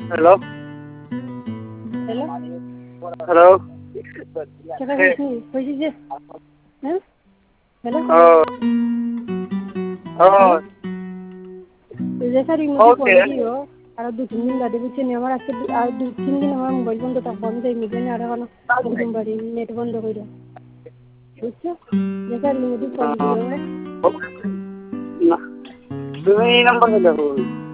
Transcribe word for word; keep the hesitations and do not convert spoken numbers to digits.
hello hello hello কেটা কইছি কইছি যে হ্যাঁ হ্যালো ও ও হ্যালো রেফারিং মধ্যে ওকে ফোন দিও আর দু তিন দিন বাদে বুঝছেন আমার আজকে আর দু তিন দিন আমার মোবাইল বন্ধ থাকবো আমি যাই মিডিয়ানে আর এখন একদম বাড়ি নেট বন্ধ করে বুঝছো রেফারিং মধ্যে ফোন দিও না তুমি এই নাম্বারে দেখো